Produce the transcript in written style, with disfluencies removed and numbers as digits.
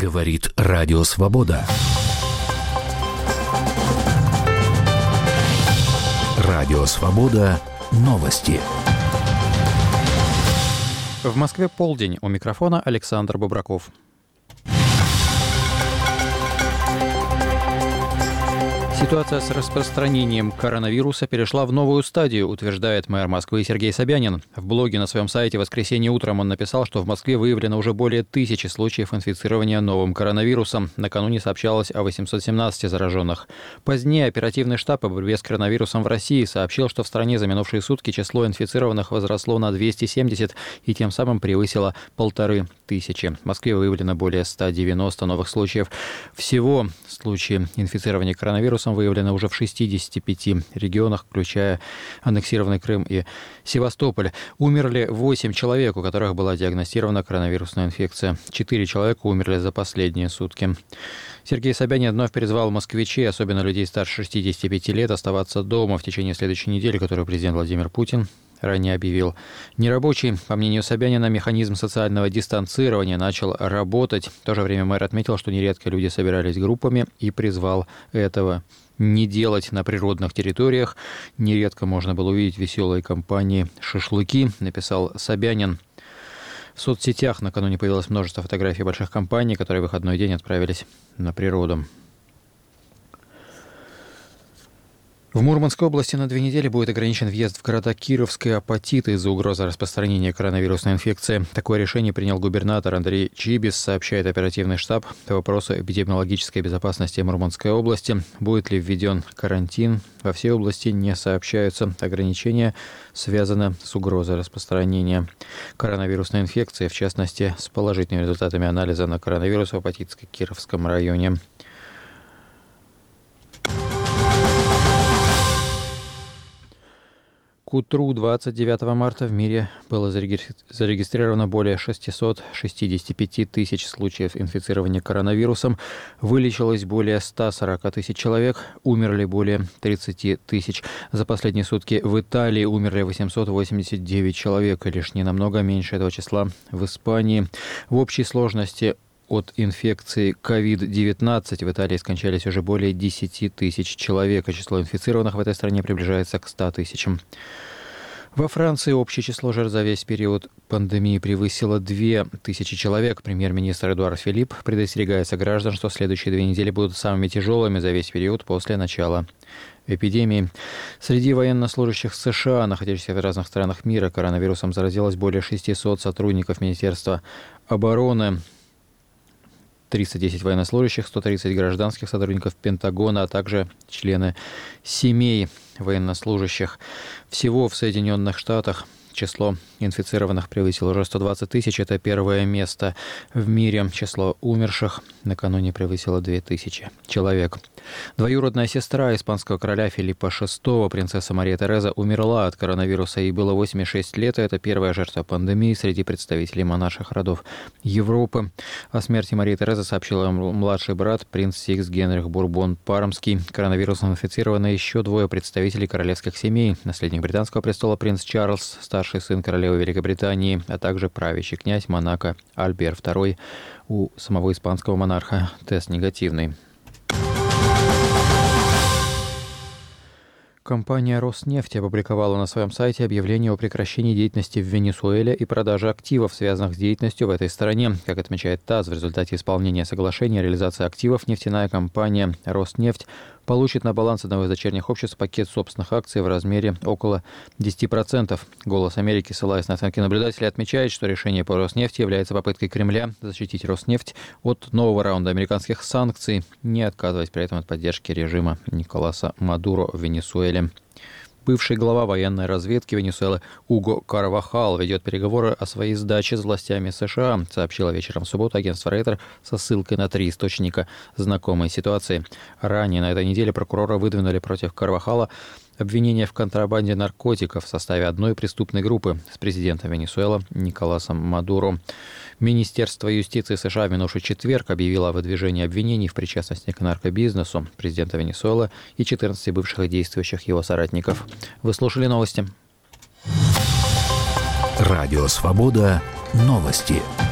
Говорит Радио Свобода. Радио Свобода. Новости. В Москве полдень. У микрофона Александр Бобраков. Ситуация с распространением коронавируса перешла в новую стадию, утверждает мэр Москвы Сергей Собянин. В блоге на своем сайте в воскресенье утром он написал, что в Москве выявлено уже более 1000 случаев инфицирования новым коронавирусом. Накануне сообщалось о 817 зараженных. Позднее оперативный штаб по борьбе с коронавирусом в России сообщил, что в стране за минувшие сутки число инфицированных возросло на 270 и тем самым превысило 1500. В Москве выявлено более 190 новых случаев. Всего случаи инфицирования коронавирусом выявлено уже в 65 регионах, включая аннексированный Крым и Севастополь. Умерли 8 человек, у которых была диагностирована коронавирусная инфекция. 4 человека умерли за последние сутки. Сергей Собянин вновь призвал москвичей, особенно людей старше 65 лет, оставаться дома в течение следующей недели, которую президент Владимир Путин ранее объявил. Нерабочий, по мнению Собянина, механизм социального дистанцирования начал работать. В то же время мэр отметил, что нередко люди собирались группами и призвал этого не делать на природных территориях. Нередко можно было увидеть веселые компании «Шашлыки», написал Собянин. В соцсетях накануне появилось множество фотографий больших компаний, которые в выходной день отправились на природу. В Мурманской области на 2 недели будет ограничен въезд в города Кировск и Апатит из-за угрозы распространения коронавирусной инфекции. Такое решение принял губернатор Андрей Чибис, сообщает оперативный штаб по вопросу эпидемиологической безопасности Мурманской области. Будет ли введен карантин? Во всей области не сообщаются. Ограничения связаны с угрозой распространения коронавирусной инфекции, в частности, с положительными результатами анализа на коронавирус в Апатитско-Кировском районе. К утру 29 марта в мире было зарегистрировано более 665 тысяч случаев инфицирования коронавирусом, вылечилось более 140 тысяч человек, умерли более 30 тысяч. За последние сутки в Италии умерли 889 человек, и лишь не намного меньше этого числа в Испании. В общей сложности от инфекции COVID-19 в Италии скончались уже более 10 тысяч человек, а число инфицированных в этой стране приближается к 100 тысячам. Во Франции общее число жертв за весь период пандемии превысило 2000 человек. Премьер-министр Эдуард Филипп предостерегает граждан, что следующие 2 недели будут самыми тяжелыми за весь период после начала эпидемии. Среди военнослужащих США, находящихся в разных странах мира, коронавирусом заразилось более 600 сотрудников Министерства обороны, 310 военнослужащих, 130 гражданских сотрудников Пентагона, а также члены семей военнослужащих. Всего в Соединенных Штатах число инфицированных превысило уже 120 тысяч. Это первое место в мире. Число умерших накануне превысило 2000 человек. Двоюродная сестра испанского короля Филиппа VI, принцесса Мария Тереза, умерла от коронавируса. Ей было 86 лет. Это первая жертва пандемии среди представителей монарших родов Европы. О смерти Марии Терезы сообщил младший брат, принц Сикс Генрих Бурбон-Пармский. Коронавирусом инфицированы еще 2 представителей королевских семей. Наследник британского престола принц Чарльз, старший сын королевы Великобритании, а также правящий князь Монако Альбер II. У самого испанского монарха тест негативный. Компания «Роснефть» опубликовала на своем сайте объявление о прекращении деятельности в Венесуэле и продаже активов, связанных с деятельностью в этой стране. Как отмечает ТАСС, в результате исполнения соглашения о реализации активов нефтяная компания «Роснефть» получит на баланс одного из дочерних обществ пакет собственных акций в размере около 10%. «Голос Америки», ссылаясь на оценки наблюдателей, отмечает, что решение по Роснефти является попыткой Кремля защитить Роснефть от нового раунда американских санкций, не отказываясь при этом от поддержки режима Николаса Мадуро в Венесуэле. Бывший глава военной разведки Венесуэлы Уго Карвахал ведет переговоры о своей сдаче с властями США, сообщила вечером в субботу агентство Рейтер со ссылкой на 3 источника знакомой ситуации. Ранее на этой неделе прокурора выдвинули против Карвахала обвинение в контрабанде наркотиков в составе одной преступной группы с президентом Венесуэлы Николасом Мадуро. Министерство юстиции США в минувший четверг объявило о выдвижении обвинений в причастности к наркобизнесу президента Венесуэлы и 14 бывших и действующих его соратников. Вы слушали новости. Радио «Свобода». Новости.